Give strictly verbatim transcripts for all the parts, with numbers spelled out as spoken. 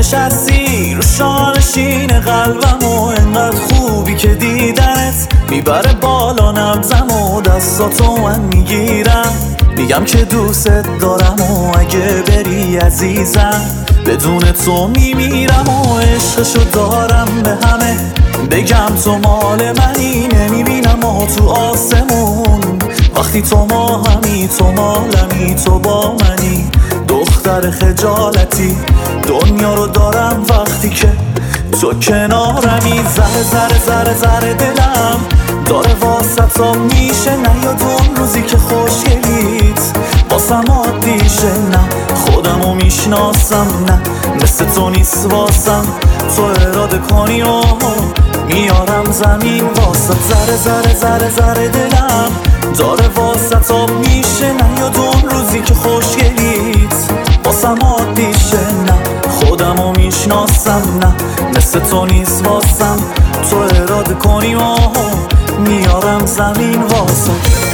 نشستی رو شانشین قلبم و انقدر خوبی که دیدنت میبره بالا نبضم و دستاتو من میگیرم، میگم که دوست دارم و اگه بری عزیزم بدون تو میمیرم و عشقشو دارم به همه بگم تو مال منی، نمیبینم و تو آسمون وقتی تو ما همی، تو مالمی، تو با منی دختر خجالتی، دنیا رو دارم وقتی که تو کنارمی. زره زره زره زره دلم داره واسطا میشه، نیاد اون روزی که خوشگلیت واسم عادیشه، نه خودمو میشناسم، نه مثل تو نیست واسم، تو اراده کنی و میارم زمین واسط. زره زره زره زره دلم داره واسطا میشه، نیاد اون روزی که خوشگلیت واسم عادیشه، نه خودمو میشناسم، نه مثل تو نیست واسم، تو اراده کنی و میارم زمین واسط.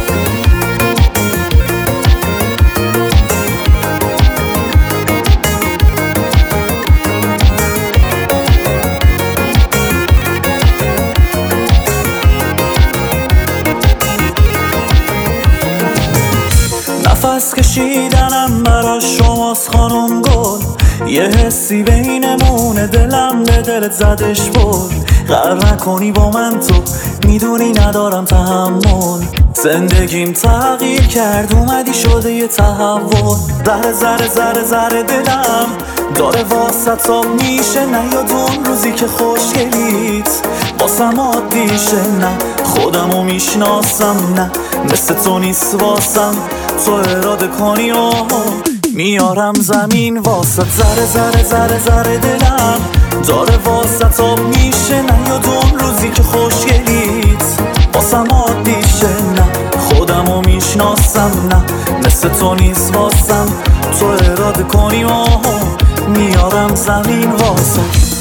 نفس کشیدنم برا شماست خانم گل، یه حسی بینمونه دلم به دلت زدش برد، قرار نکنی با من تو میدونی ندارم تحمل، زندگیم تغییر کرد اومدی شده یه تحول. ذره ذره ذره ذره دلم داره واسطا میشه، نیاد اون روزی که خوشگلیت واسم عادیشه، نه خودمو میشناسم، نه مثل تو نیست واسم، تو اراده کنی و میارم زمین واسط. ذره ذره ذره ذره دلم داره واسطا میشه، نیاد اون روزی که خوشگلیت واسم عادیشه، نه خودمو میشناسم، نه مثل تو نیست واسم، تو اراده کنی و میارم زمین واسط.